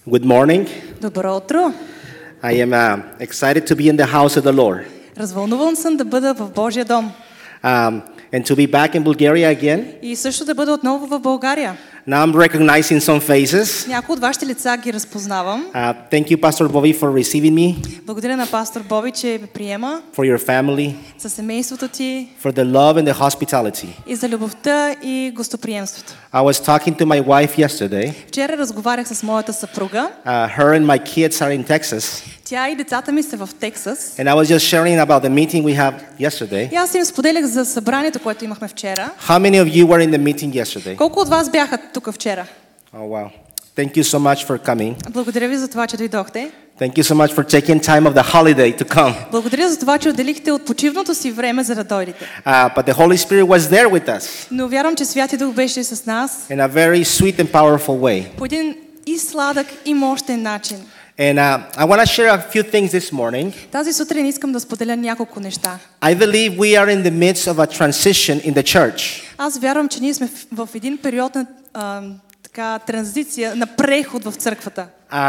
Good morning. Добро утро! I am excited to be in the house of the Lord Развълнуван съм да бъда в Божия дом and to be back in Bulgaria again. и също да бъда отново в България. Now I'm recognizing some faces. Някои от вашите лица ги разпознавам. Thank you, Pastor Bobby, for receiving me, Благодаря на пастор Боби, че ме приема, for your family, за семейството ти for the love and the hospitality. и за любовта и гостоприемството. I was talking to my wife yesterday. Вчера разговарях с моята съпруга. Her and my kids are in Texas. Тя и децата ми са в Тексас. And I was just sharing about the meeting we had yesterday. И аз им споделях за събранието, което имахме вчера. How many of you were in the meeting yesterday? Колко от вас бяха тук вчера? Oh, wow. Thank you so much for coming. Благодаря ви за това, че дойдохте. Thank you so much for taking time of the holiday to come. Благодаря за това, че отделихте от почивното си време, за да дойдете. But the Holy Spirit was there with us Но вярвам, че Святи Дух беше с нас in a very sweet and powerful way. по един и сладък, и мощен начин. And I want to share a few things this morning. Тази сутрин искам да споделя няколко неща. I believe we are in the midst of a transition in the church. Аз вярвам, че ние сме в един период на така транзиция, на преход в църквата.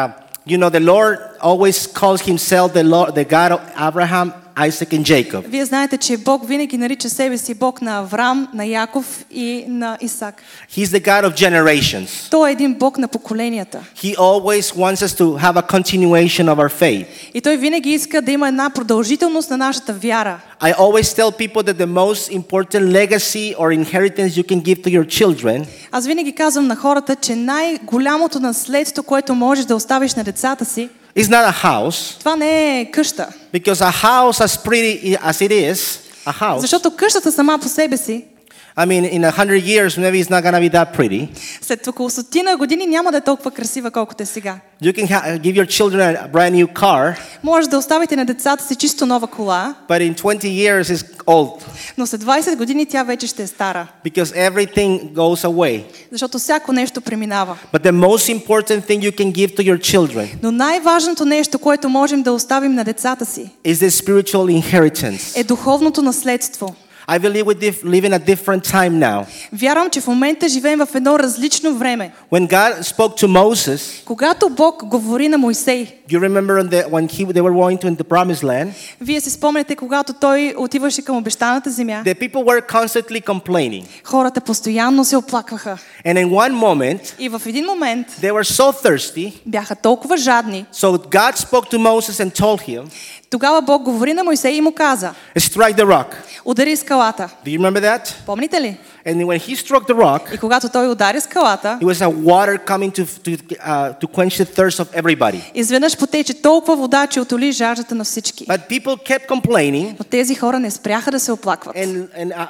You know, the Lord always calls himself the God of Abraham, Isaac and Jacob. Вие знаете, че Бог винаги нарича себе си Бог на Авраам, на Яков и на Исак. He's the God of generations. Той е един Бог на поколенията. He always wants us to have a continuation of our faith. И той винаги иска да има една продължителност на нашата вяра. I always tell people that the most important legacy or inheritance you can give to your children Аз винаги казвам на хората, че най-голямото наследство, което можеш да оставиш на децата си, is not a house. това не е къща. Because a house, as pretty as it is, a house. Защото къщата сама по себе си, I mean, in 100 years, maybe it's not going to be that pretty. след около стотина години няма да е толкова красива, колкото е сега. You can give your children a brand new car, Може да оставите на децата си чисто нова кола, but in 20 years it's old но след 20 години тя вече ще е стара. because everything goes away. Защото всяко нещо преминава. But the most important thing you can give to your children Но най-важното нещо, което можем да оставим на децата си, is the spiritual inheritance. е духовното наследство. I believe we live in a different time now. Вярвам, че в момента живеем в едно различно време. When God spoke to Moses, Когато Бог говори на Мойсей, you remember when they were going to the promised land, вие си спомняте, когато той отиваше към обещаната земя, the people were constantly complaining. хората постоянно се оплакваха. And in one moment, И в един момент they were so thirsty, бяха толкова жадни. so God spoke to Moses and told him, Тогава Бог говори на Мойсей и му каза: strike the rock. удари скалата. Do you remember that? Помните ли? And when he struck the rock, И когато той удари скалата, it was a water coming to quench the thirst of everybody. изведнъж потече толкова вода, че отоли жаждата на всички. But people kept complaining, Но тези хора не спряха да се оплакват. and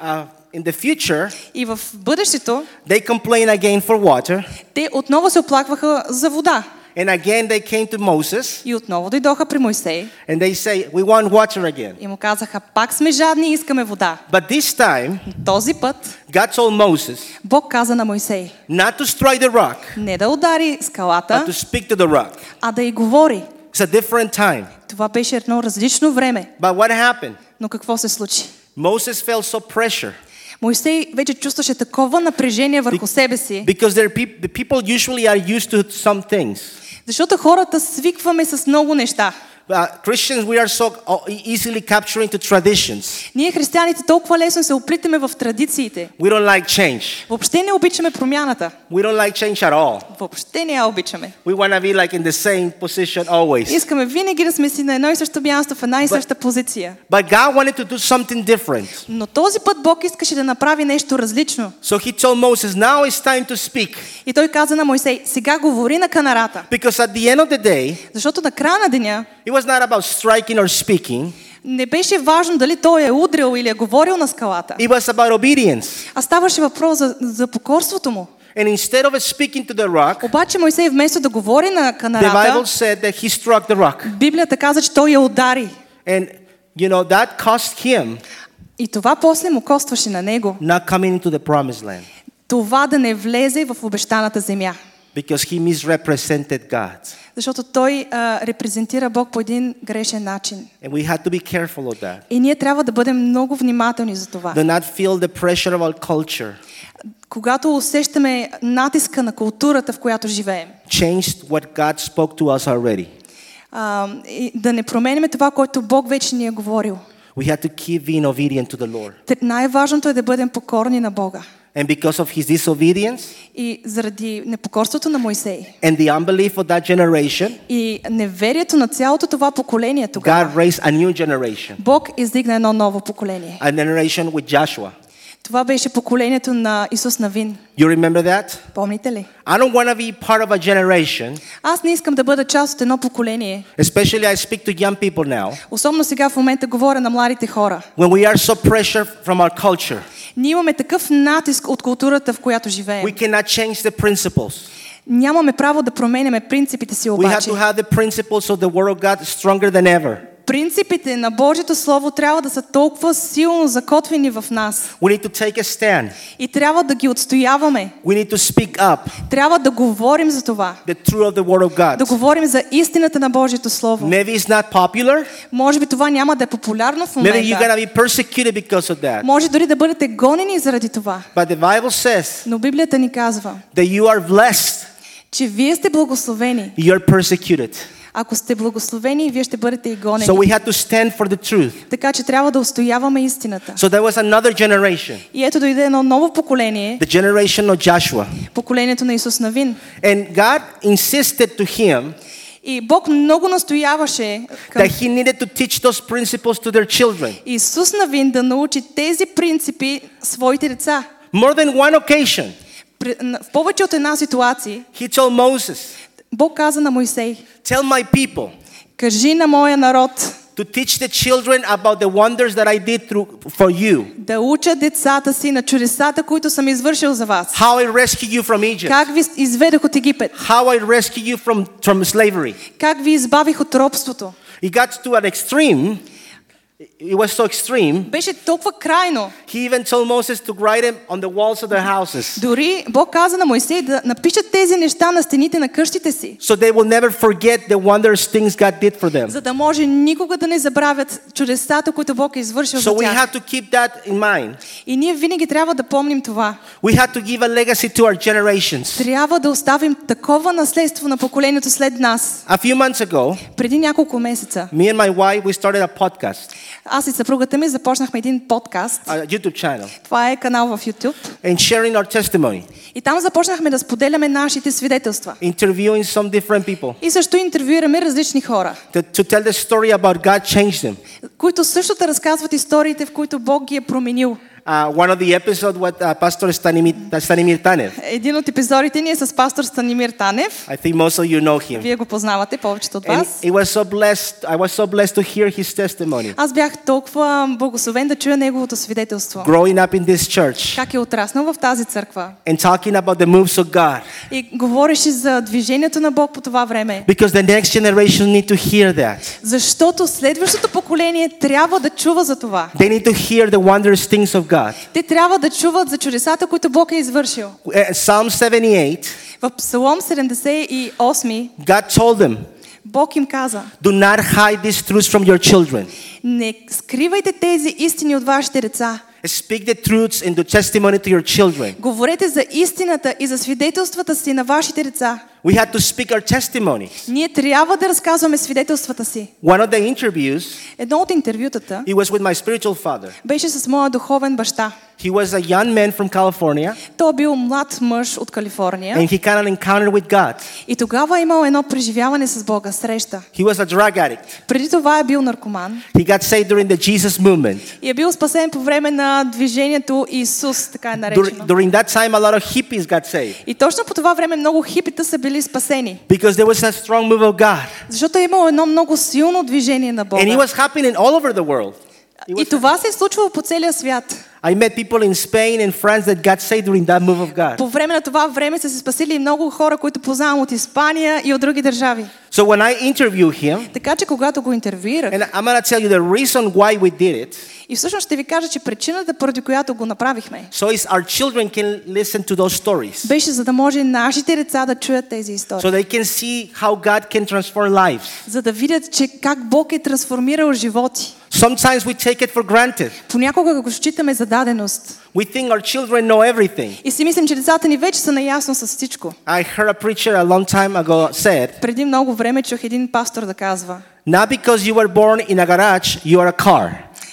in the future, И в бъдещето they complained again for water, те отново се оплакваха за вода. and again they came to Moses, И отново дойдоха при Мойсей and they say, we want water again. и му казаха: пак сме жадни и искаме вода. But this time, Този път God told Moses Бог каза на Мойсей not to strike the rock, не да удари but скалата, to speak to the rock. а да й говори. It's a different time. Това беше едно различно време. But what happened? Но какво се случи? Moses felt so pressure Мойсей вече чувстваше такова напрежение върху себе си, because the people usually are used to some things. защото хората свикваме с много неща. Christians, we are so easily capturing to traditions. Ние християните толкова лесно се оплитаме в традициите. We don't like change. Въобще не обичаме промяната. We don't like change at all. Въобще не я обичаме. We want to be like in the same position always. Искаме винаги да сме си на едно и също място, в една и съща позиция. But God wanted to do something different. Но този път Бог искаше да направи нещо различно. So he told Moses, now it's time to speak. И той каза на Мойсей: сега говори на канарата. Because at the end of the day, Защото на края на деня it was not about striking or speaking. не беше важно дали той е удрил или е говорил на скалата. It was about obedience. А ставаше въпрос за покорството му. And instead of speaking to the rock, Обаче Мойсей вместо да говори на the канарата, Bible said that he struck the rock. Библията каза, че той я удари. And that cost him И това после му костваше на него. not coming into the promised land. Това да не влезе в обещаната земя. Because he misrepresented God. Защото той репрезентира Бог по един грешен начин. And we have to be careful of that. И ние трябва да бъдем много внимателни за това. Do not feel the pressure of our culture. Когато усещаме натиска на културата, в която живеем. Change what God spoke to us already. И да не променяме това, което Бог вече ни е говорил. We have to keep being obedient to the Lord. Най-важното е да бъдем покорни на Бога. And because of his disobedience, и заради непокорството на Мойсей, and the unbelief of that generation, и неверието на цялото това поколение тогава, God raised a new generation. Бог издигна едно ново поколение. A generation with Joshua. Това беше поколението на Исус Навин. You remember that? Помните ли? I don't want to be part of a generation. Аз не искам да бъда част от едно поколение. Especially I speak to young people now. Особено сега в момента говоря на младите хора. When we are so pressured from our culture. Ние имаме такъв натиск от културата, в която живеем. We cannot change the principles. Нямаме право да променяме принципите си We have обаче. to have the principles of the Word of God stronger than ever. Принципите на Божието Слово трябва да са толкова силно закотвени в нас. We need to take a stand. И трябва да ги отстояваме. We need to speak up Трябва да говорим за това. the truth of the Word of God. Да говорим за истината на Божието Слово. Maybe it's not popular. Може би това няма да е популярно в Maybe you're момента. going to be persecuted because of that. Може дори да бъдете гонени заради това. But the Bible says Но Библията ни казва, that you are blessed. че вие сте благословени. You're persecuted. Ако сте благословени, вие ще бъдете и гонени. So we have to stand for the truth. Така че трябва да устояваме истината. So there was another generation, И ето дойде едно ново поколение, the generation of Joshua. поколението на Исус Навин. And God insisted to him И Бог много настояваше към that he needed to teach those principles to their children. Исус Навин да научи тези принципи своите деца. More than one occasion, В повече от една ситуация he told Moses, Бог каза на Мойсей, tell my people кажи на моя народ to teach the children about the wonders that I did for you. да учат децата си на чудесата, които съм извършил за вас. How I rescued you from Egypt. Как ви изведох от Египет. How I rescued you from slavery. Как ви избавих от робството. It got to an extreme. It was so extreme. Беше толкова крайно. He even told Moses to write them on the walls of their houses. Дори Бог каза на Мойсей да напишат тези неща на стените на къщите си. So they will never forget the wondrous things God did for them. За да може никога да не забравят чудесата, които Бог е извършил за So we тях. have to keep that in mind. И ние винаги трябва да помним това. We have to give a legacy to our generations. Трябва да оставим такова наследство на поколението след нас. A few months ago, Преди няколко месеца me and my wife, we started a podcast, аз и съпругата ми започнахме един подкаст. a YouTube channel, Това е канал в YouTube. and sharing our testimony, И там започнахме да споделяме нашите свидетелства. interviewing some different people И също интервюираме различни хора, to tell the story about God changed them. които също да разказват историите, в които Бог ги е променил. One of the episodes with Pastor Stanimir Tanev. Един от епизодите ни е с пастор Станимир Танев. I think most of you know him. Вие го познавате, повечето от And вас. I was so blessed to hear his testimony. Аз бях толкова благословен да чуя неговото свидетелство. Growing up in this church Как е отраснал в тази църква. and talking about the moves of God. И говореше за движението на Бог по това време. Because the next generation need to hear that. Защото следващото поколение трябва да чува за това. They need to hear the wondrous things of God. Те трябва да чуват за чудесата, които Бог е извършил. Psalm 78, В Псалом 78 God told them, Бог им каза: do not hide these truths from your children. не скривайте тези истини от вашите деца. Speak the truths and the testimony to your children. Говорете за истината и за свидетелствата си на вашите деца. We have to speak our testimonies. Ние трябва да разказваме свидетелствата си. One of the interviews, Едно от интервютата it was with my spiritual father. беше с моя духовен баща. He was a young man from California, Той бил млад мъж от Калифорния. and he kind of encountered with God. И тогава е имал едно преживяване с Бога, среща. He was a drug addict. Преди това е бил наркоман. He got saved during the Jesus movement. И е бил спасен по време на движението Исус, така е наречено. During that time, a lot of hippies got saved. И точно по това време много хипита са били спасени. Because there was a strong move of God. Защото е имало едно много силно движение на Бога. And it was happening all over the world. И това се е случвало по целия свят. I met people in Spain and France that got saved during that move of God. По време на това време са се спасили и много хора, които познавам от Испания и от други държави. So when I interviewed him, Така че когато го интервюирах, and I'm going to tell you the reason why we did it, И всъщност ще ви кажа, че причината, поради която го направихме, So our children can listen to those stories. беше за да може нашите деца да чуят тези истории. So they can see how God can transform lives. За да видят, че как Бог е трансформирал животи. Sometimes we take it for granted. Понякога го считаме за даденост. We think our children know everything. И си мислим, че децата ни вече са наясно с всичко. I heard a preacher a long time ago said, Преди много време чух един пастор да казва: not because you were born in a garage, you are a car.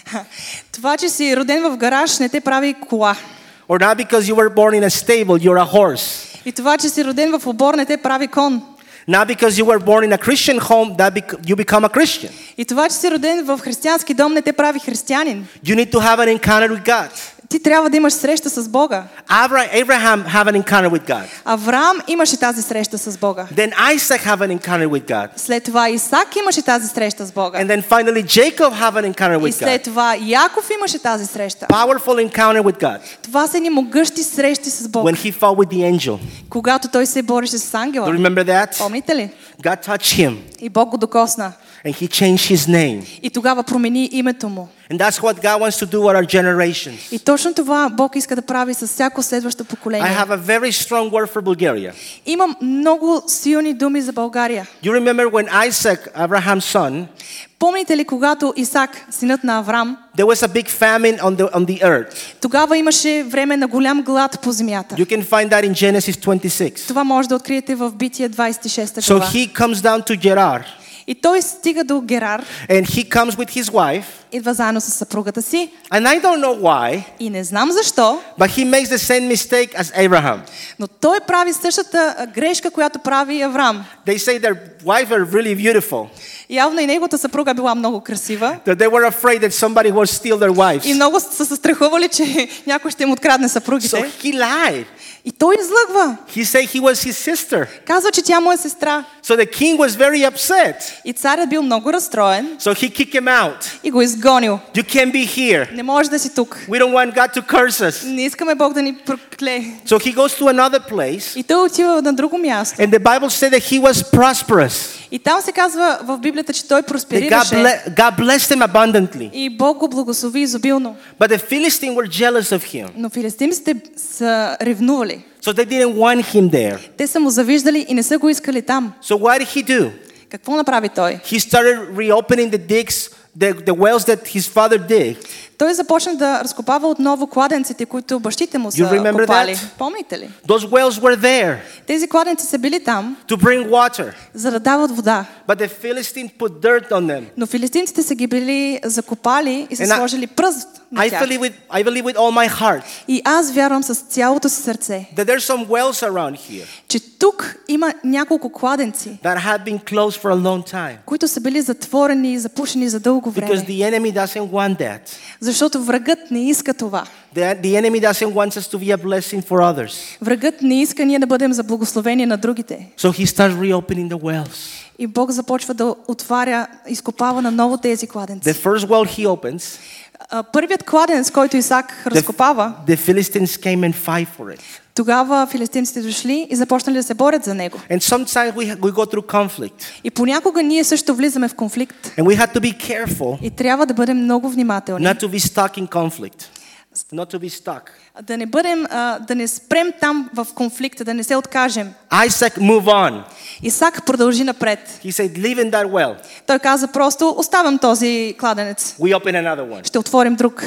това, че си роден в гараж, не те прави кола. Or not because you were born in a stable, you're a horse. И това, че си роден в обор, не те прави кон. Not because you were born in a Christian home, you become a Christian. И това, че си роден в християнски дом, не те прави християнин. You need to have an encounter with God. Ти трябва да имаш среща с Бога. Abraham have an encounter with God. Авраам имаше тази среща с Бога. Then Isaac have an encounter with God. След това Исак имаше тази среща с Бога. And then finally Jacob have an encounter И with след God. това Яков имаше тази среща. Powerful encounter with God. Това са ни могъщи срещи с Бога. When he fought with the angel. Когато той се бореше с Do you ангела. remember that? Помните ли? God touched him И Бог го докосна. and he changed his name. И тогава промени името му. And that's what God wants to do with our generations. И точно това Бог иска да прави с всяко следващо I поколение. have a very strong word for Bulgaria. Имам много силни думи за България. You remember when Isaac, Abraham's son, Помните ли, когато Исак, синът на Авраам, there was a big famine on the earth. тогава имаше време на голям глад по земята. You can find that in Genesis 26. Това може да откриете в Битие 26 So глава. he comes down to Gerar И той стига до Герар, and he comes with his wife. идва заедно с съпругата си. And I don't know why, И не знам защо, but he makes the same mistake as Abraham. но той прави същата грешка, която прави Авраам. They say their wives are really beautiful. Явно и неговата съпруга била много красива. That they were afraid that somebody would steal their wives. И много са се страхували, че някой ще им открадне So съпругите. he lied. И той излъгва. He said he was his sister. Казва, че тя му е сестра. So the king was very upset. И царят бил много разстроен So he kicked him out. и го изгонил. You can't be here. Не може да си тук. We don't want God to curse us. Не искаме Бог да ни проклее. So he goes to another place. И той отива на друго място. And the Bible said that he was prosperous. И там се казва в Библията, че той That просперираше. God blessed him abundantly. И Бог го благослови изобилно. But the Philistines were jealous of him. Но филистимците са ревнували. So they didn't want him there. Те са му завиждали и не са го искали там. So what did he do? Какво направи той? He started reopening the digs, the wells that his father digged. Той започна да разкопава отново кладенците, които бащите му са You remember копали. that? Помните ли? Those wells were there Тези кладенци са били там, to bring water. за да дават вода. But the Philistines put dirt on them. Но филистимците са ги били закопали и са And I- сложили пръст на I тях. believe with all my heart И аз вярвам с цялото си сърце, that there's some wells around here че тук има няколко кладенци, that have been closed for a long time. които са били затворени и запушени за дълго Because време. the enemy doesn't want that. Защото врагът не иска това. The enemy doesn't want us to be a blessing for others. Врагът не иска ние да бъдем за благословение на другите. So he starts reopening the wells. И Бог започва да отваря, изкопава на ново тези The кладенци. first well he opens, Първият кладенец, който Исак разкопава, the Philistines came and fight for it. тогава филистимците дошли и започнали да се борят за него. And sometimes we go through conflict. И понякога ние също влизаме в конфликт. And we have to be careful И трябва да бъдем много внимателни. not to be stuck in conflict. Not to be stuck. Да не бъдем, да не спрем там в конфликта, да не се откажем. Isaac moved on. Исак продължи напред. He said, leave in that well. Той каза просто, оставям този кладенец. We open another one. Ще отворим друг.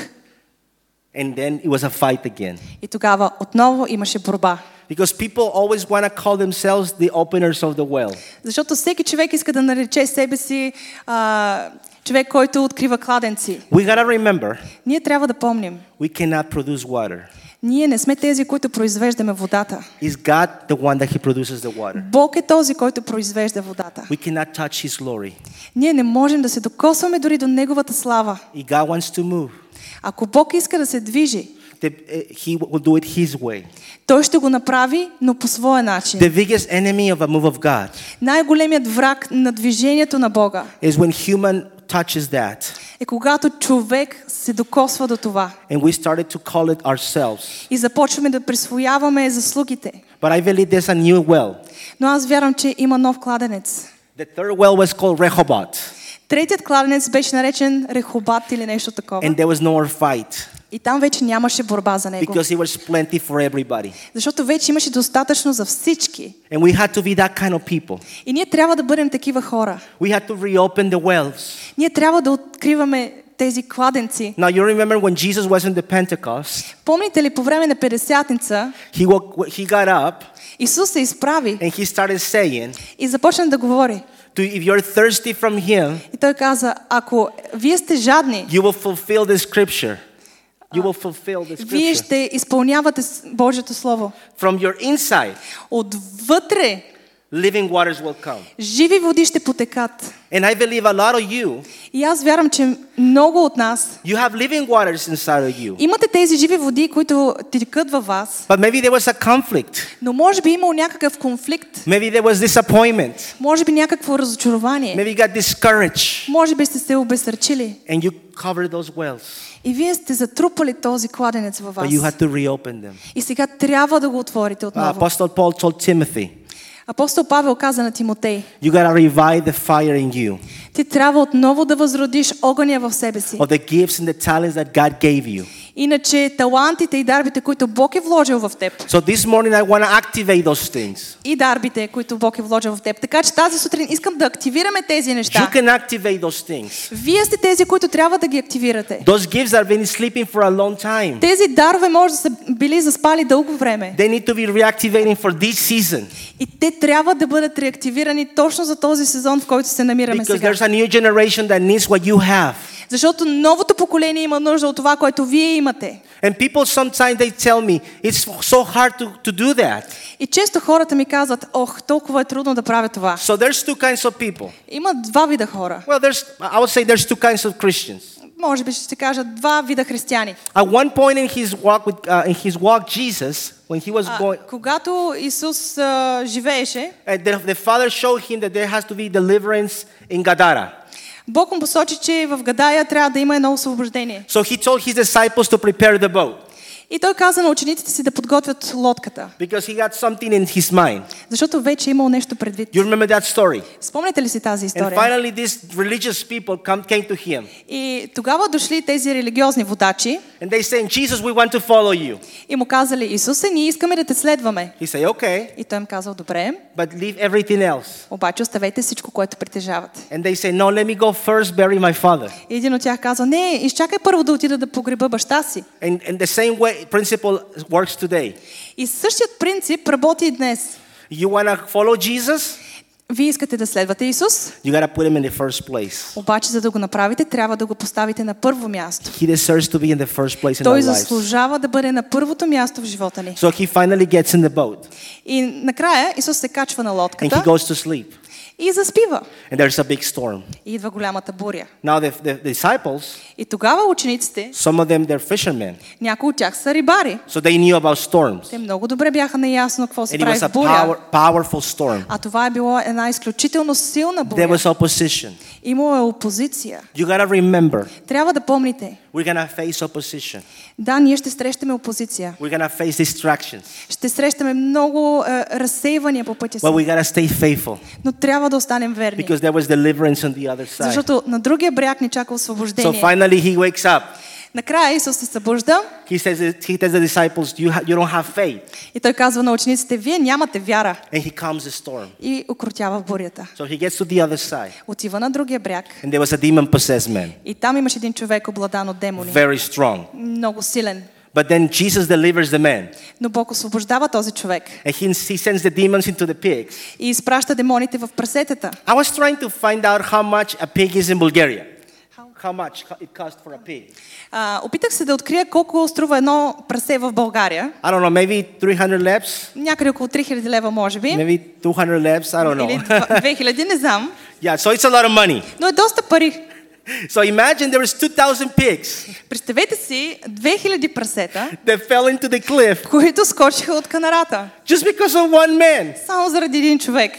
And then it was a fight again. И тогава отново имаше борба. Because people always want to call themselves the openers of the well. Защото всеки човек иска да нарече себе си човек, който открива кладенци. We got to remember, Ние трябва да помним. we cannot produce water. Ние не сме тези, които произвеждаме водата. It's God the one that he produces the water. Бог е този, който произвежда водата. We cannot touch his glory. Ние не можем да се докосваме дори до Неговата слава. If God wants to move, Ако Бог иска да се движи, he will do it his way. Той ще го направи, но по своя начин. The biggest enemy of a move of God Най-големият враг на движението на Бога is when human touches that е когато човек се докосва до това and we started to call it ourselves. и започваме да присвояваме заслугите. But I believe there's a new well. Но аз вярвам, че има нов кладенец. The third well was called Rehoboth. Третият кладенец беше наречен Рехобат или нещо такова. And there was no more fight И там вече нямаше борба за него. because it was plenty for everybody. Защото вече имаше достатъчно за всички. And we had to be that kind of people. И ние трябва да бъдем такива хора. We had to reopen the wells. Ние трябва да откриваме тези кладенци. Now you remember when Jesus was in the Pentecost, Помните ли по време на Петдесятница he got up Исус се изправи and he started saying, и започна да говори. if you're thirsty from him, И той каза, ако вие сте жадни, you will fulfill the scripture. You will fulfill the вие scripture. ще изпълнявате Божието Слово. From your inside, Отвътре living waters will come. живи води ще потекат. And I believe a lot of you, И аз вярвам, че много от нас you have living waters inside of you. имате тези живи води, които текат във вас, But maybe there was a conflict. но може би имал някакъв конфликт, Maybe there was disappointment. може би някакво разочарование, Maybe you got discouraged. може би сте се обезсърчили And you covered those wells. и вие сте затрупали този кладенец във вас. But you had to reopen them. И сега трябва да го отворите отново. Apostle Paul told Timothy, Апостол Павел каза на Тимотей, you got to revive the fire in you ти трябва отново да възродиш огъня в себе си. of the gifts and the talents that God gave you. Иначе талантите и дарбите, които Бог е вложил в теб, So this morning I want to activate those things. и дарбите, които Бог е вложил в теб. Така че тази сутрин искам да активираме тези You неща. can activate those things. Вие сте тези, които трябва да ги активирате. Those gifts that have been sleeping for a long time. Тези дарове може да са били заспали дълго време. They need to be reactivating for this season. И те трябва да бъдат реактивирани точно за този сезон, в който се намираме Because сега. there's a new generation that needs what you have. Защото новото поколение има нужда от това, което вие имате. And people sometimes they tell me it's so hard to do that. И често хората ми казват, толкова е трудно да правя това. So there's two kinds of people. Има два вида хора. Well, I would say there's two kinds of Christians. Може би ще кажа два вида християни. At one point in his walk, Jesus, when he was going, Когато Исус живееше, the Father showed him that there has to be deliverance in Gadara. Бог му посочи, че в Гадая трябва да има едно освобождение. So he told his disciples to prepare the boat И той каза на учениците си да подготвят лодката, because he got something in his mind. защото вече е имал нещо предвид. You remember that story? Спомняте ли си тази And история? finally, these religious people came to him И тогава дошли тези религиозни водачи and they said, "Jesus, we want to follow you." и му казали, Исусе, ние искаме да те следваме. He said, "Okay, И той им казал, добре, but leave everything else." обаче оставете всичко, което притежавате. And they say, "No, let me go first, bury my father." И един от тях каза, не, изчакай първо да отида да погреба баща си. And the same way principle works today. И същият принцип работи и днес. You want to follow Jesus? Вие искате да следвате Исус, You got to put him in the first place. обаче за да го направите, трябва да го поставите на първо място. He deserves to be in the first place in Той our lives. заслужава да бъде на първото място в живота ни. So he finally gets in the boat И накрая Исус се качва на and he лодката goes to sleep. и заспива. And there's a big storm. И идва голямата буря. Now the disciples, И тогава учениците, some of them they're fishermen. някои от тях са рибари. So they knew about storms. Те много добре бяха наясно какво се And it прави was a в буря. powerful storm. А това е било една изключително силна There буря. was opposition. Имало е опозиция. You got to remember, Трябва да помните, we're going to face opposition. да, ние ще срещаме опозиция. We're going to face distractions. Ще срещаме много разсейвания по пътя си. But we got to stay faithful Но трябва да останем верни. because there was deliverance on the other side. Защото на другия бряг ни чака So освобождение. finally he wakes up. Накрая Исус се събужда He tells the disciples, you don't have faith. и той казва на учениците, вие нямате вяра. And he calms the storm. И укротява бурята. So he gets to the other side. Отива на другия бряг. And there was a demon-possessed man. И там имаше един човек обладан от демони. Very strong. Много силен. But then Jesus delivers the man. Но Бог освобождава този човек. And he sends the demons into the pigs. И изпраща демоните в прасетата. I was trying to find out how much a pig is in Bulgaria. How much it costs for a pig. Опитах се да открия колко струва едно прасе в България. I don't know, maybe 300 levs? Някъде около 3000 лева, може би. Maybe 200 levs? I don't Или know. 2000, не знам. Yeah, so it's a lot of money. Но е доста пари. So imagine there was 2,000 pigs Представете си 2000 прасета, that fell into the cliff които скочиха от канарата. just because of one man. Само заради един човек.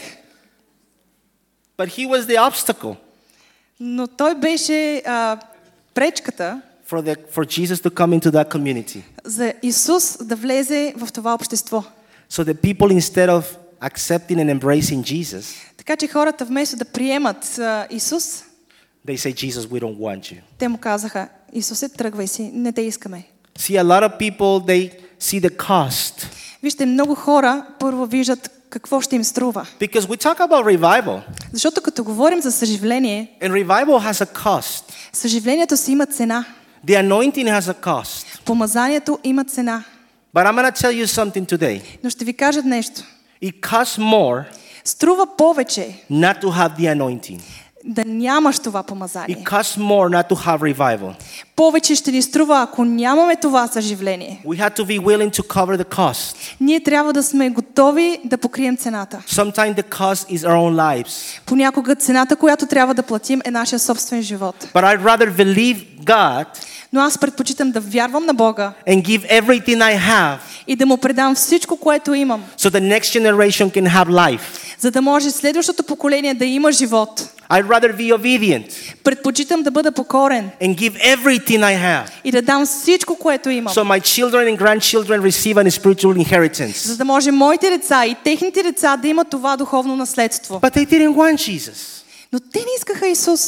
But he was the obstacle Но той беше пречката for Jesus to come into that community. за Исус да влезе в това общество. So the people, instead of accepting and embracing Jesus, Така че хората вместо да приемат Исус, They say, Jesus, we don't want you. Те му казаха: Исусе, тръгвай си, не те искаме. See, a lot of people, they see the cost. Вижте, много хора първо виждат какво ще им струва. Because we talk about revival. Защото като говорим за съживление, And revival has a cost. съживлението си има цена. The anointing has a cost. Помазанието има цена. But I'm going to tell you something today. Но ще ви кажа нещо. It costs more Струва повече not to have the anointing. да нямаш това помазание. It costs more not to have revival. Повече ще ни струва, ако нямаме това съживление. We have to be willing to cover the cost. Ние трябва да сме готови да покрием цената. Sometimes the cost is our own lives. Понякога цената, която трябва да платим, е нашия собствен живот. But I'd rather believe God Но аз предпочитам да вярвам на Бога and give everything I have и да му предам всичко, което имам, so the next generation can have life. за да може следващото поколение да има живот. I'd rather be obedient Предпочитам да бъда покорен and give everything I have и да дам всичко, което имам, so my children and grandchildren receive an spiritual inheritance. за да може моите деца и техните деца да имат това духовно наследство. But they didn't want Jesus. Но те не искаха Исус.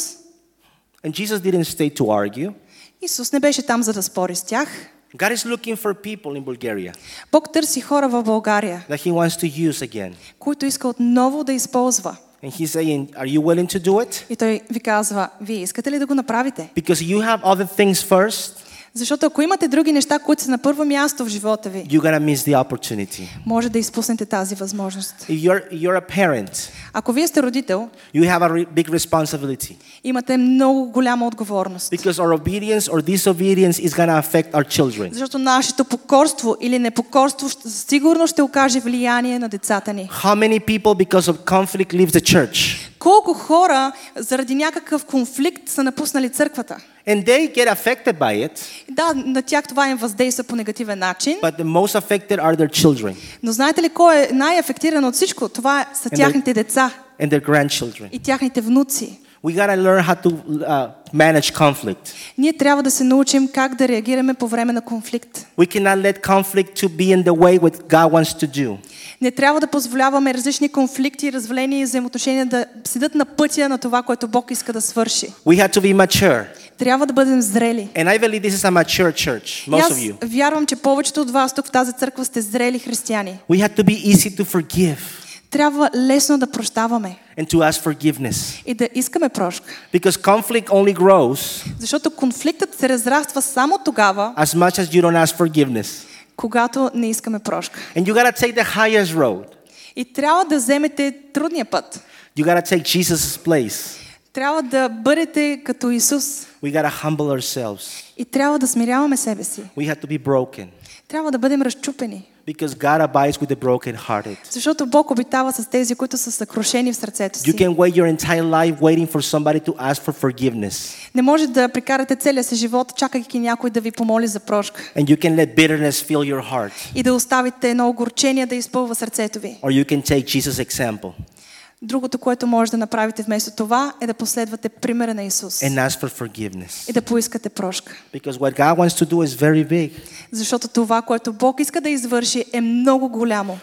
And Jesus didn't stay to argue. Исус не беше там, за да спори с тях. God is looking for people in Bulgaria Бог търси хора в България, that He wants to use again. които иска отново да използва. And He's saying, are you willing to do it? И Той ви казва: вие искате ли да го направите? Because you have other things first, Защото ако имате други неща, които са на първо място в живота ви, you're going to miss the opportunity. може да изпуснете тази възможност. If you're a parent, Ако вие сте родител, you have a big responsibility. имате много голяма отговорност. Because our obedience or disobedience is going to affect our children. Защото нашето покорство или непокорство сигурно ще окаже влияние на децата ни. How many people, because of conflict, leave the church? Колко хора заради някакъв конфликт са напуснали църквата? And they get affected by it, Да, на тях това им въздейства по негативен начин. but the most affected are their children Но знаете ли кой е най-афектиран от всичко? Това са тяхните деца and their grandchildren. и тяхните внуци. We got to learn how to manage conflict. Ние трябва да се научим как да реагираме по време на конфликт. We cannot let conflict to be in the way what God wants to do. Не трябва да позволяваме различни конфликти, развления и взаимоотношения да седят на пътя на това, което Бог иска да свърши. We have to be mature. Трябва да бъдем зрели. And I believe this is a mature church, И most аз of you. вярвам, че повечето от вас тук в тази църква сте зрели християни. We have to be easy to forgive Трябва лесно да прощаваме and to ask forgiveness. и да искаме прошка. Because conflict only grows Защото конфликтът се разраства само тогава, as much as you don't ask forgiveness. когато не искаме прошка. And you got to take the highest road. И трябва да вземете трудния път. You got to take Jesus' place. Трябва да бъдете като Исус. We got to humble ourselves. И трябва да смиряваме себе си. We have to be broken. Трябва да бъдем разчупени. Because God abides with the brokenhearted. Защото Бог обитава с тези, които са съкрушени в сърцето си. You can wait your entire life waiting for somebody to ask for forgiveness. Не може да прекарате целия си живот, чакайки някой да ви помоли за прошка. And you can let bitterness fill your heart. И да оставите едно огорчение да изпълва сърцето ви. Or you can take Jesus' example Другото, което може да направите вместо това, е да последвате примера на Исус. and ask for forgiveness. И да поискате прошка. Because what God wants to do is very big. Защото това, което Бог иска да извърши, е много голямо.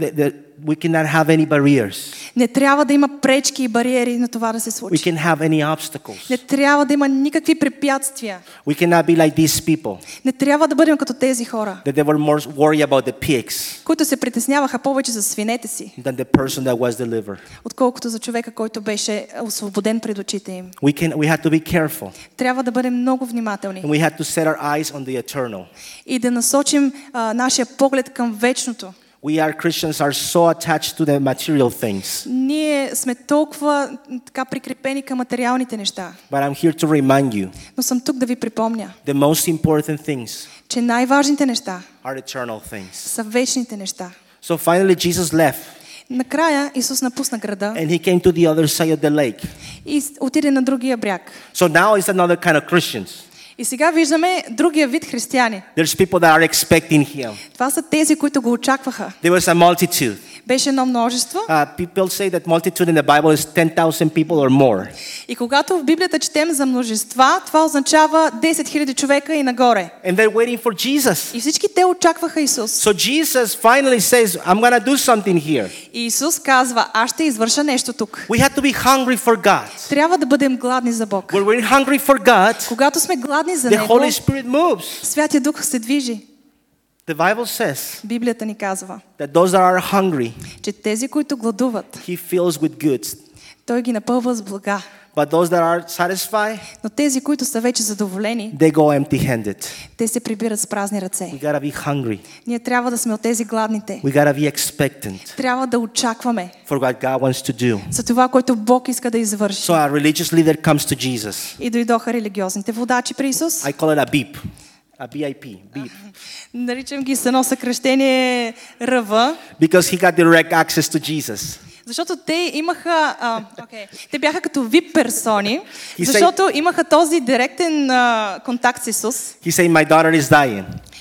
We cannot have any barriers. Не трябва да има пречки и бариери на това да се We случи. can have any obstacles. Не трябва да има никакви препятствия. We cannot be like these people Не трябва да бъдем като тези хора, that they were more worried about the pigs които се притесняваха повече за свинете си, than the person that was delivered. отколкото за човека, който беше освободен пред очите им. We have to be careful. Трябва да бъдем много And внимателни we have to set our eyes on the eternal. и да насочим нашия поглед към вечното. We are Christians are so attached to the material things. Ние сме толкова така прикрепени към материалните неща. But I'm here to remind you, Но съм тук да ви припомня, the most important things че най-важните неща are eternal things. са вечните неща. So finally Jesus left Накрая Исус напусна града and he came to the other side of the lake. и отиде на другия бряг. So now it's another kind of Christians. И сега виждаме другия вид християни. There's people that are expecting him. Това са тези, които го очакваха. There was a multitude. Беше едно множество. People say that multitude in the Bible is 10,000 people or more. И когато в Библията четем за множества, това означава 10 000 човека и нагоре. And they're waiting for Jesus. И всички те очакваха Исус. So Jesus finally says, I'm going to do something here. И Исус казва, аз ще извърша нещо тук. We have to be hungry for God. Трябва да бъдем гладни за Бог. When we're hungry for God, Когато сме гладни за the Него, Holy Spirit moves. Святия Дух се движи. The Bible says Библията ни казва, that those that are hungry, че тези, които гладуват, He fills with goods. Той ги напълва с блага. But those that are satisfied, Но тези, които са вече задоволени, they go empty-handed. те се прибират с празни ръце. We gotta be hungry. Ние трябва да сме от тези гладните. We gotta be expectant Трябва да очакваме for what God wants to do. за това, което Бог иска да извърши. So a religious leader comes to Jesus. И дойдоха религиозните водачи при Исус. I call it a beep. A BIP. Beep. Наричам ги с едно съкръщение РВ, Because he got direct access to Jesus. защото те имаха, те бяха като VIP персони, He защото имаха този директен контакт с Исус. He said, my daughter is dying.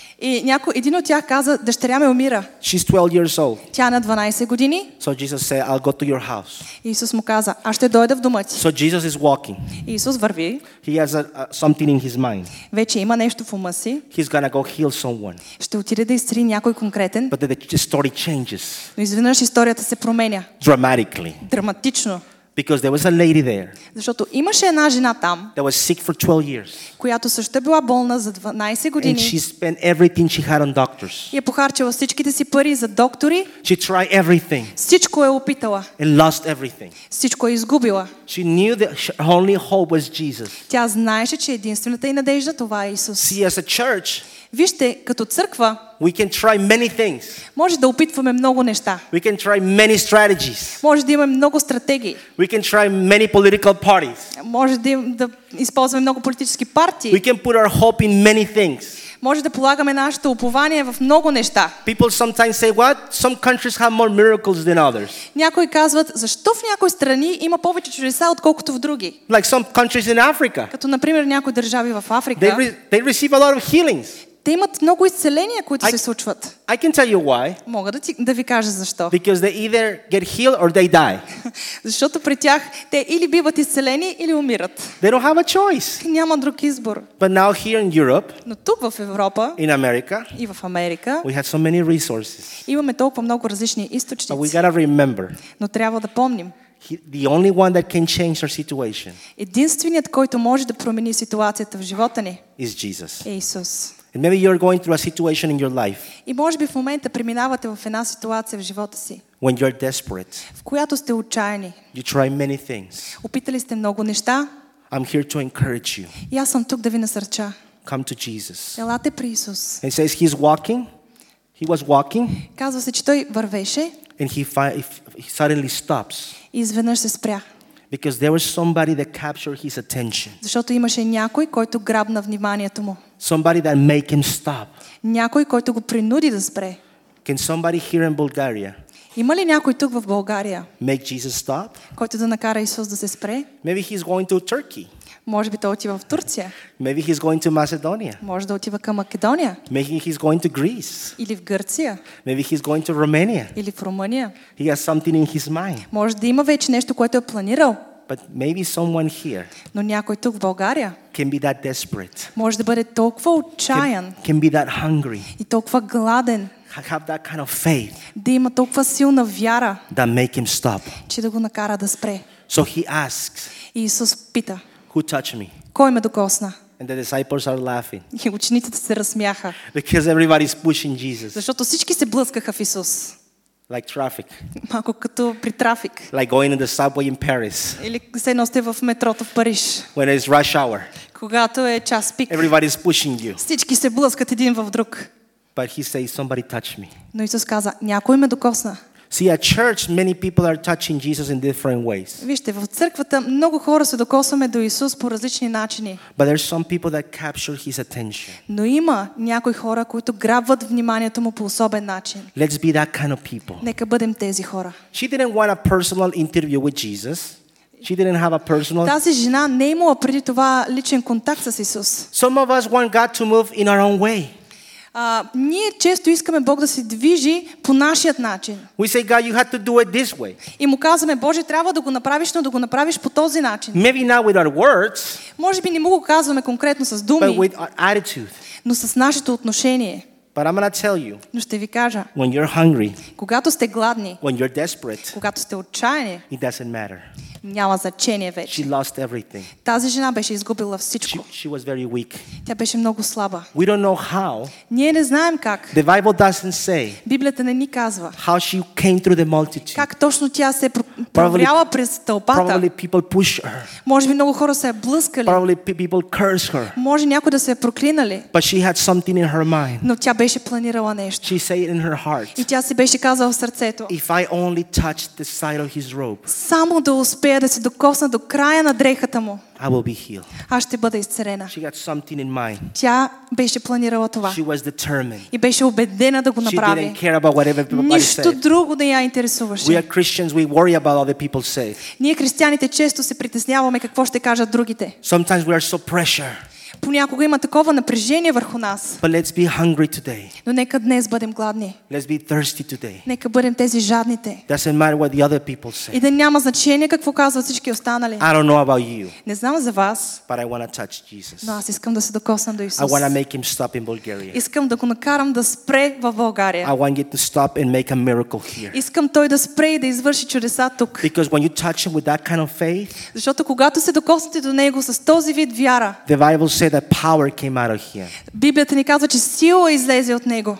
И един от тях каза, дъщеря ме умира. She's 12 years old. Тя е на 12 години. So Jesus said, I'll go to your house. И Исус му каза, аз ще дойда в дома ти. So Jesus is walking. И Исус върви. He has something in his mind. Вече има нещо в ума си. He's gonna go heal someone. Ще отиде да изцели някой конкретен. But the story changes Но изведнъж историята се променя. dramatically. Драматично. Because there was a lady there Защото имаше една жена там, that was sick for 12 years. която също е била болна за 12 And години. she spent everything she had on doctors. И е похарчила всичките си пари за доктори. She tried everything Всичко е опитала. and lost everything. Всичко е изгубила. She knew that her only hope was Jesus. Тя знаеше, че единствената й надежда това е Исус. See, as a church, Вижте, като църква, we can try many things. може да опитваме много неща. We can try many strategies. Може да имаме много стратегии. We can try many political parties. Може да използваме много политически партии. We can put our hope in many things. Може да полагаме нашето упование в много неща. People sometimes say, what? Some countries have more miracles than others. Някои казват, защо в някои страни има повече чудеса, отколкото в други? Like some countries in Africa. Като, например, някои държави в Африка. They receive a lot of healings. Те имат много изцеления, които се случват. I can tell you why. Мога да ви кажа защо. Because they either get healed or they die. Защото при тях те или биват изцелени, или умират. They don't have a choice. Няма друг избор. But now here in Europe, Но тук в Европа in America, и в Америка we have so many resources. имаме толкова много различни But we източници. gotta remember, Но трябва да помним, the only one that can change our situation единственият, който може да промени ситуацията в живота ни, is Jesus. е Исус. And maybe you're going through a situation in your life И може би в момента преминавате в една ситуация в живота си, when you're desperate. в която сте отчаяни. You try many things. Опитали сте много неща I'm here to encourage you. и аз съм тук да ви насърча. Come to Jesus. Елате при Исус. And it says he was walking, Казва се, че той вървеше and he suddenly stops и изведнъж се спря. because there was somebody that captured his attention. Защото имаше някой, който грабна вниманието му. Somebody that made him stop. Някой, който го принуди да спре. Can somebody here in Bulgaria Има ли някой тук в България, make Jesus stop? който да накара Исус да се спре? Maybe he's going to Turkey. Може би той отива в Турция. Maybe he's going to Macedonia. Може да отива към Македония. Maybe he's going to Greece. Или в Гърция. Maybe he's going to Romania. Или в Румъния. He has something in his mind. Може да има вече нещо, което е планирал. But maybe someone here Но някой тук в България can be that desperate. може да бъде толкова отчаян Can be that hungry. и толкова гладен, Have that kind of faith да има толкова силна вяра, that make him stop. че да го накара да спре. So he asks, И Исус пита, who touched me? кой ме докосна? And the disciples are laughing И учениците се разсмяха, because everybody's pushing Jesus защото всички се блъскаха в Исус. like traffic, Малко като при трафик. like going in the subway in Paris Или се носите в метрото в Париж. when it's rush hour. Когато е час пик, Everybody's pushing you. всички се блъскат един в друг. But he says, somebody touched me. Но Исус каза, някой ме докосна. See, at church, many people are touching Jesus in different ways. Вижте, в църквата много хора се докосваме до Исус по различни начини. But there's some people that capture his attention. Но има някои хора, които грабват вниманието му по особен начин. Let's be that kind of people. Нека бъдем тези хора. She didn't want a personal interview with Jesus. She didn't have a personal. Тази жена не е имала преди това личен контакт с Исус. Some of us want God to move in our own way. Ние често искаме Бог да се движи по нашият начин. We say, God, you have to do it this way. И му казваме, Боже, трябва да го направиш, но да го направиш по този начин. Maybe not with our words, Може би не му го казваме конкретно с but думи, with our attitude. но с нашето отношение. But I'm going to tell you, Но ще ви кажа, when you're hungry, когато сте гладни, when you're desperate, когато сте отчаяни, it doesn't matter. няма значение She вече. lost everything. Тази жена беше изгубила всичко. She was very weak. Тя беше много слаба. We don't know how. Ние не знаем как. The Bible doesn't say Библията не ни казва how she came through the multitude. как точно тя се провряла през тълпата. Probably people pushed her. Може би много хора са я блъскали. Probably people cursed her. Може някой да се е проклинали. But she had something in her mind. Но тя беше планирала нещо. She said in her heart, И тя си беше казала в сърцето, if I only touch the side of his robe, само да успея да се докосна до края на дрехата му, I will be healed. аз ще бъда изцелена. She got something in mind. Тя беше планирала това. She was determined. И беше убедена да го She направи. didn't care about whatever people Нищо said. друго не я We интересуваше. are Christians, we worry about other people say. Ние, християните, често се притесняваме какво ще кажат другите. Sometimes we are so pressure. Понякога има такова напрежение върху нас. But let's be hungry today. Но нека днес бъдем гладни. Let's be thirsty today. Нека бъдем тези жадните. Doesn't matter what the other people И say. да няма значение какво казват всички останали. I don't know about you, Не знам за вас, but I want to touch Jesus. но аз искам да се докосна до I Исус. want to make him stop in Bulgaria. Искам да го накарам да спре в България. I want you to stop and make a miracle here. Искам той да спре и да извърши чудеса тук. Because when you touch him with that kind of faith, Защото когато се докоснете до него с този вид вяра, the Bible said that power came out of him. Библията ни казва, че сила излезе от него.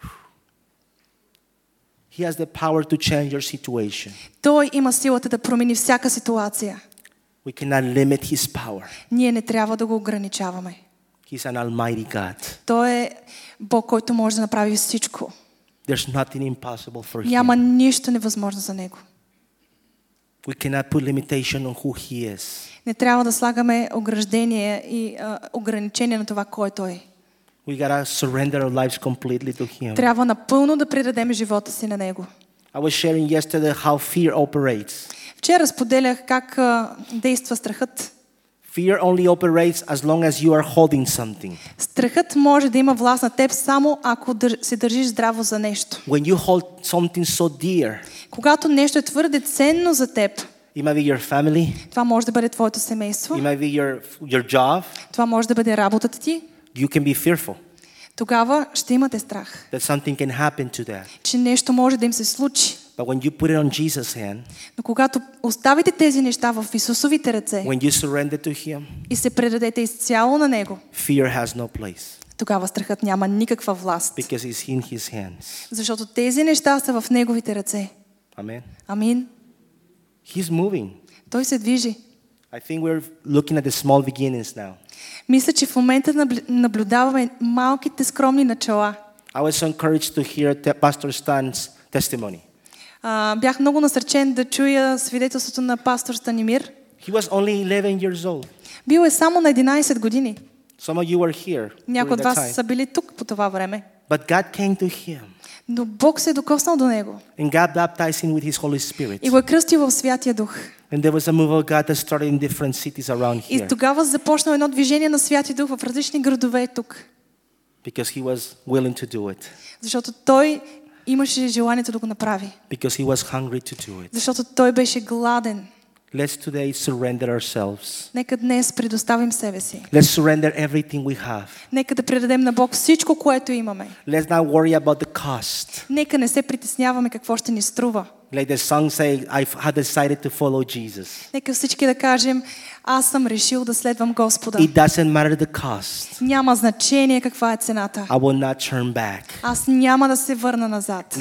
He has the power to change your situation. Той има силата да промени всяка ситуация. We cannot limit his power. Ние не трябва да го ограничаваме. He's an almighty God. Той е Бог, който може да направи всичко. There's nothing impossible for Няма him. нищо невъзможно за него. We cannot put limitation on who he is. Не трябва да слагаме ограждение и ограничение на това, кой той е. We gotta surrender our lives completely to him. Трябва напълно да предадем живота си на него. I was sharing yesterday how fear operates. Вчера споделях как действа страхът. Fear only operates as long as you are holding something. Страхът може да има власт на теб само ако се държиш здраво за нещо. When you hold something so dear, Когато нещо е твърде ценно за теб, it might be your family, това може да бъде твоето семейство, it might be your job, това може да бъде работата ти, you can be fearful тогава ще имате страх, that something can happen to that. че нещо може да им се случи. But when you put it on Jesus' hand, Но когато оставите тези неща в Исусовите ръце when you surrender to him, и се предадете изцяло на Него, fear has no place тогава страхът няма никаква власт. because it's in his hands. Защото тези неща са в Неговите ръце. Amen. Амин. He's moving. Той се движи. I think we're looking at the small beginnings now. Мисля, че в момента наблюдаваме малките скромни начала. I was so encouraged to hear Pastor Stan's testimony. Бях много насърчен да чуя свидетелството на пастор Станимир. He was only 11 years old. Бил е само на 11 години. Some of you were here Някои during от that вас са time. били тук по това време. But God came to him Но Бог се е докоснал до него and God baptized him with his Holy Spirit. и го е кръстил в Святия Дух. And there was a move of God that started in different cities around И here тогава започна едно движение на Святия Дух в различни градове тук. because he was willing to do it, Защото той имаше желанието да го направи. because he was hungry to do it. Защото той беше гладен. Let's today surrender ourselves. Нека днес предоставим себе си. Let's surrender everything we have. Нека да предадем на Бог всичко, което имаме. Let's not worry about the cost. Нека не се притесняваме какво ще ни струва. Like the song say, I had decided to follow Jesus. Нека всички да кажем, аз съм решил да следвам Господа. It doesn't matter the cost. Няма значение каква е цената. I will not turn back. Аз няма да се върна назад.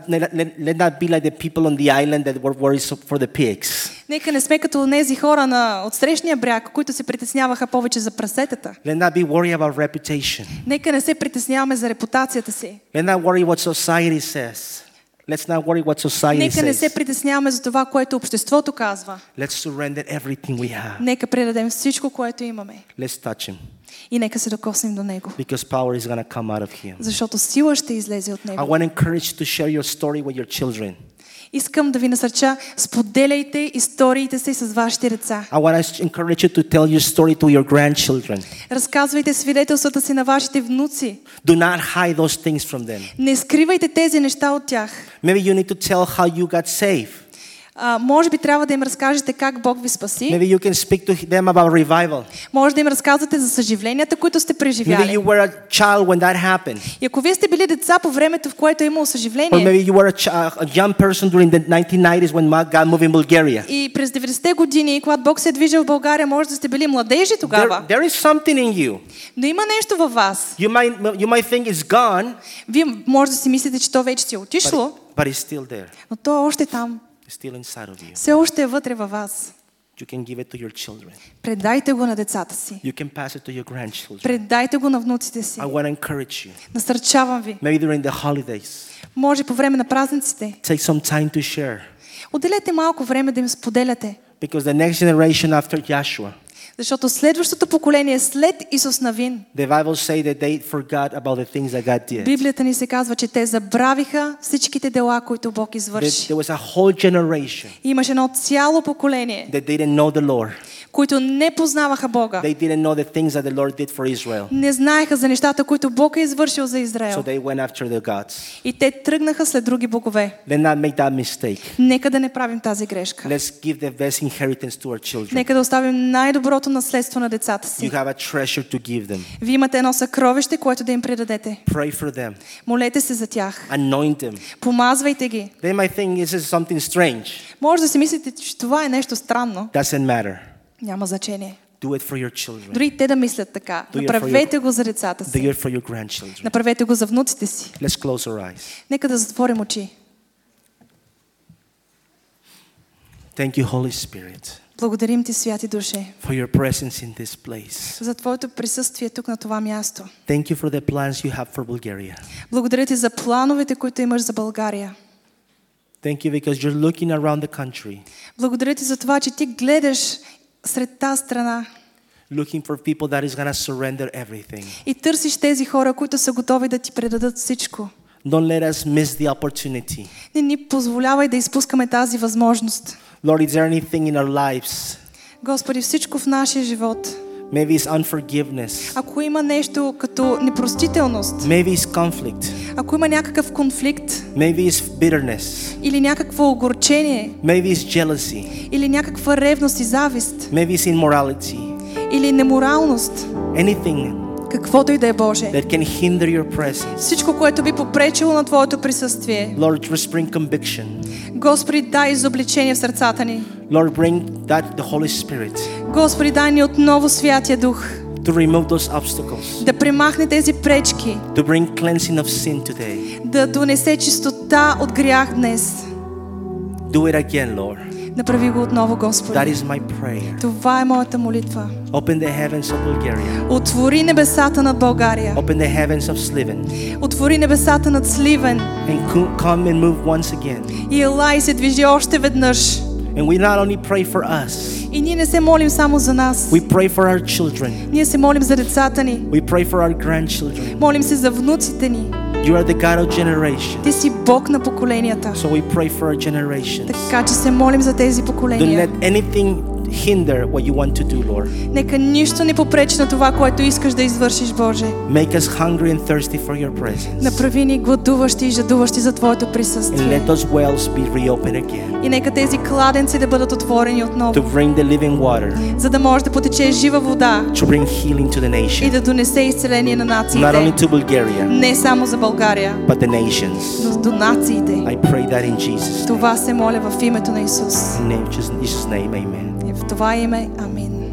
Let not be like the people on the island that were worried for the pigs. Нека не сме като тези хора на отсрещния бряг, които се притесняваха повече за прасетата. Let not be worried about reputation. Нека не се притесняваме за репутацията си. Let not worry what society says. Let's not worry what society Нека не се says. притесняваме за това, което обществото казва. Let's surrender everything we have. Нека предадем всичко, което имаме. Let's touch him И нека се докоснем до Него. because power is going to come out of him. Защото сила ще излезе от I Него. want to encourage you to share your story with your children. Искам да ви насърча, споделяйте историите си с вашите деца. I want to encourage you to tell your story to your grandchildren. Разказвайте свидетелствата си на вашите внуци. Do not hide those things from them. Не скривайте тези неща от тях. Maybe you need to tell how you got saved. Може би трябва да им разкажете как Бог ви спаси. Maybe you can speak to them about revival. Може да им разказвате за съживленията, които сте Maybe преживяли. you were a child when that happened. И ако вие сте били деца по времето, в което е имало Or съживление, maybe you were a young person during the 1990s when God moved in Bulgaria. и през 90-те години, когато Бог се е движил в България, може да сте били младежи тогава. There is something in you. Но има нещо във вас. You might think it's gone, Вие може да си мислите, че то вече си е отишло, but it's still there. но то е още там. It's still inside of you. Все още е вътре във вас. You can give it to your children. Предайте го на децата си. You can pass it to your grandchildren. Предайте го на внуците си. I want to encourage you. Насърчавам ви. Maybe during the holidays, Може по време на празниците. take some time to share. Отделете малко време да им споделяте. Because the next generation after Joshua, Защото следващото поколение след Исус Навин, the Bible say that they forgot about the things that God did. Библията ни се казва, че те забравиха всичките дела, които Бог извърши. There was a whole generation И имаше едно цяло поколение, that didn't know the Lord. които не познаваха Бога. They didn't know the things that the Lord did for Israel. Не знаеха за нещата, които Бог е извършил за So Израел. they went after the gods. И те тръгнаха след други богове. Let's not make that mistake. Нека да не правим тази грешка. Let's give the best inheritance to our children. Нека да оставим най-доброто наследство на децата си. You have a treasure to give them. Вие имате едно съкровище, което да им предадете. Pray for them. Молете се за тях. Anoint them. Помазвайте ги. They might think this is something strange. Може да си мислите, че това е нещо странно. Doesn't matter. Няма значение. Do it for your children. Дори и те да мислят така. Do it for Направете го за децата Do си. it for your grandchildren. Направете го за внуците си. Let's close our eyes. Нека да затворим очи. Thank you, Holy Spirit, Благодарим ти, святи душе, for your presence in this place. за твоето присъствие тук на това място. Thank you for the plans you have for Bulgaria. Благодаря ти за плановете, които имаш за България. Thank you because you're looking around the country, Благодаря ти за това, че ти гледаш сред тази страна looking for people that is going to surrender everything. и търсиш тези хора, които са готови да ти предадат всичко. Don't let us miss the opportunity. Не ни позволявай да изпускаме тази възможност. Lord, is there anything in our lives? Господи, всичко в нашия живот, Maybe it's unforgiveness. ако има нещо като непростителност, Maybe it's conflict. ако има някакъв конфликт Maybe it's bitterness. или някакво огорчение, Maybe it's jealousy. или някаква ревност и завист, Maybe it's immorality. или неморалност, Anything каквото и да е, Боже. that can hinder your presence. Всичко, което би попречило на Твоето присъствие. Lord, just bring conviction. Господи, дай изобличение в сърцата ни. Lord, bring the Holy Spirit Господи, дай ни отново Святия Дух to remove those obstacles, да премахне тези пречки, to bring cleansing of sin today. да донесе чистота от грях днес. Do it again, Lord. Направи го отново, Господи. That is my prayer. Това е моята молитва. Open the heavens of Bulgaria. Отвори небесата над България. Open the heavens of Sliven. Отвори небесата над Сливен. And come and move once again. И ела и се движи още веднъж. And we not only pray for us, И ние не се молим само за нас. we pray for our children. Ние се молим за децата ни. We pray for our grandchildren. Молим се за внуците ни. You are the God of generation. Ти си Бог на поколенията. So we pray for our generations. Така че се молим за тези Don't поколения. let anything hinder what you want to do, Lord. Нека нищо не попречи на това, което искаш да извършиш, Боже. Make us hungry and thirsty for your presence. Направи ни гладуващи и жадуващи за Твоето And присъствие. let those wells be reopened again И нека тези кладенци да бъдат отворени to отново, bring the living water, за да може да потече жива вода to bring healing to the и nation. да донесе изцеление на Not only нациите. to Bulgaria, Не само за България, but the nations. но до нациите. I pray that in Jesus' name. Това се моля в името на Исус. In Jesus' name, amen. И в това име, амин.